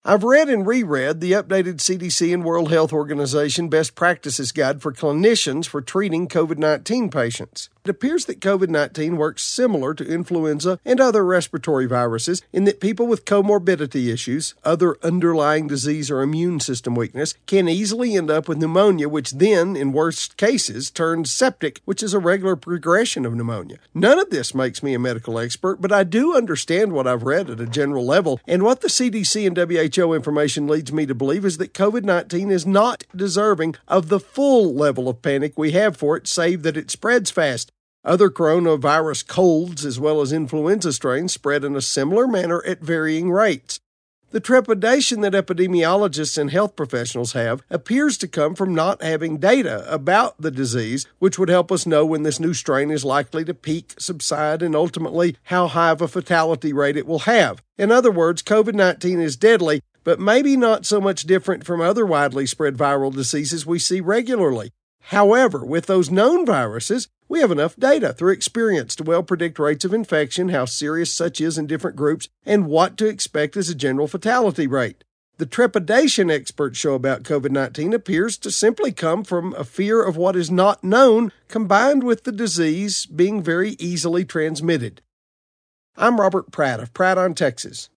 I've read and reread the updated CDC and World Health Organization Best Practices Guide for clinicians for treating COVID-19 patients. It appears that COVID-19 works similar to influenza and other respiratory viruses in that people with comorbidity issues, other underlying disease or immune system weakness, can easily end up with pneumonia, which then, in worst cases, turns septic, which is a regular progression of pneumonia. None of this makes me a medical expert, but I do understand what I've read at a general level, and what the CDC and WHO information leads me to believe is that COVID-19 is not deserving of the full level of panic we have for it, save that it spreads fast. Other coronavirus colds, as well as influenza strains, spread in a similar manner at varying rates. The trepidation that epidemiologists and health professionals have appears to come from not having data about the disease, which would help us know when this new strain is likely to peak, subside, and ultimately how high of a fatality rate it will have. In other words, COVID-19 is deadly, but maybe not so much different from other widely spread viral diseases we see regularly. However, with those known viruses, we have enough data through experience to well predict rates of infection, how serious such is in different groups, and what to expect as a general fatality rate. The trepidation experts show about COVID-19 appears to simply come from a fear of what is not known, combined with the disease being very easily transmitted. I'm Robert Pratt of Pratt on Texas.